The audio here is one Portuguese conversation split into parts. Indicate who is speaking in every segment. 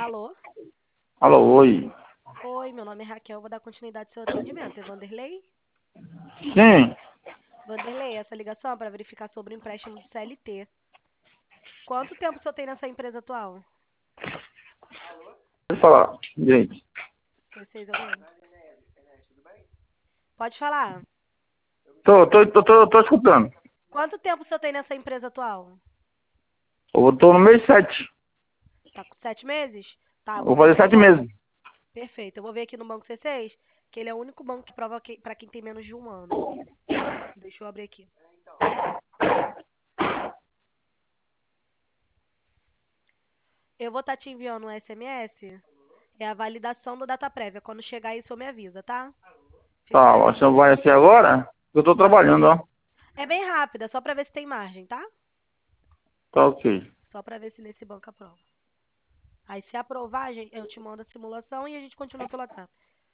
Speaker 1: Alô?
Speaker 2: Alô, oi.
Speaker 1: Oi, meu nome é Raquel, vou dar continuidade ao seu atendimento. É Vanderlei?
Speaker 2: Sim,
Speaker 1: Vanderlei, essa ligação é para verificar sobre o empréstimo do CLT. Quanto tempo o senhor tem nessa empresa atual?
Speaker 2: pode falar, gente.
Speaker 1: C6 algum? Pode falar.
Speaker 2: Tô escutando.
Speaker 1: Quanto tempo o senhor tem nessa empresa atual?
Speaker 2: Eu tô no mês 7.
Speaker 1: Tá com 7 meses? Tá,
Speaker 2: Vou fazer 7 meses.
Speaker 1: Perfeito. Eu vou ver aqui no Banco C6, que ele é o único banco que prova para quem tem menos de um ano. Deixa eu abrir aqui. Eu vou estar te enviando um SMS. É a validação do data prévia. Quando chegar aí, o senhor me avisa, tá? Fica
Speaker 2: Tá,
Speaker 1: na
Speaker 2: o
Speaker 1: linha.
Speaker 2: senhor vai aqui agora? Eu tô trabalhando, ó.
Speaker 1: É bem rápida, só pra ver se tem margem, tá?
Speaker 2: Tá ok.
Speaker 1: Só pra ver se nesse banco aprova. Aí se aprovar, eu te mando a simulação e a gente continua pelo WhatsApp.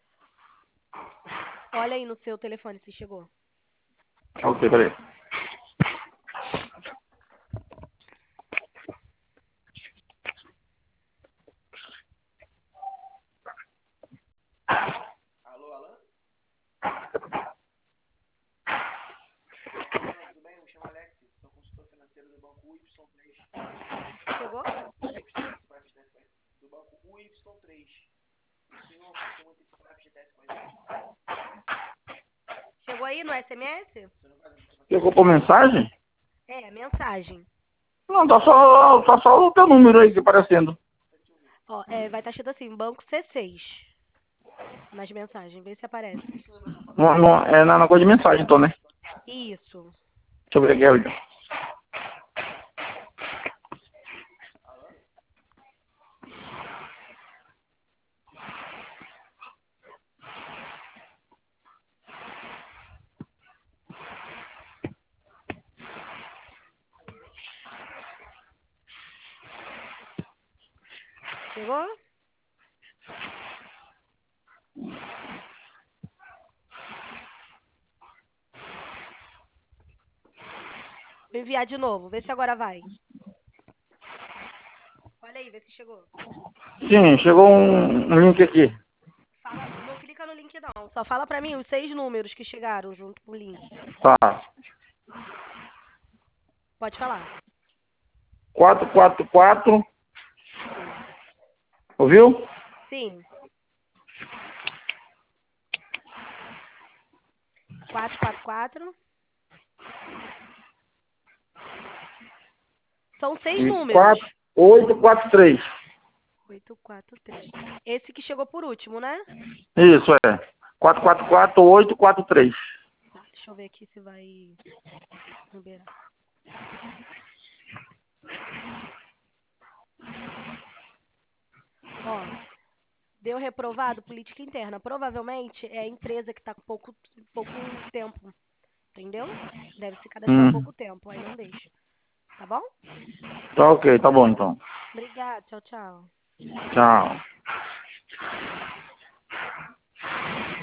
Speaker 1: Olha aí no seu telefone se chegou.
Speaker 2: Tá ok, peraí.
Speaker 1: Chegou? Chegou aí no SMS?
Speaker 2: Chegou por mensagem?
Speaker 1: É, mensagem.
Speaker 2: Não, tá só o teu número aí que aparecendo.
Speaker 1: Ó, vai estar escrito assim, Banco C6. Nas mensagens, vê se aparece.
Speaker 2: Não, não, é na coisa de mensagem, então, né?
Speaker 1: Isso.
Speaker 2: Deixa eu ver aqui, olha.
Speaker 1: Chegou? Vou enviar de novo, vê se agora vai. Olha aí, vê se chegou.
Speaker 2: Sim, chegou um link aqui.
Speaker 1: Fala, não clica no link não, só fala pra mim os 6 números que chegaram junto com o link.
Speaker 2: Tá.
Speaker 1: Pode falar.
Speaker 2: 444.
Speaker 1: Sim.
Speaker 2: Ouviu?
Speaker 1: Sim. 444. São 6
Speaker 2: E
Speaker 1: números.
Speaker 2: 4843.
Speaker 1: 843. Esse que chegou por último, né?
Speaker 2: Isso, é. 444843.
Speaker 1: Tá, deixa eu ver aqui se vai liberar. Ó, deu reprovado política interna. Provavelmente é a empresa que tá com pouco tempo, entendeu? Deve se cadastrar há
Speaker 2: Hum.
Speaker 1: pouco tempo, aí não deixa. Tá bom?
Speaker 2: Tá ok, tá bom então.
Speaker 1: Obrigada, tchau, tchau.
Speaker 2: Tchau.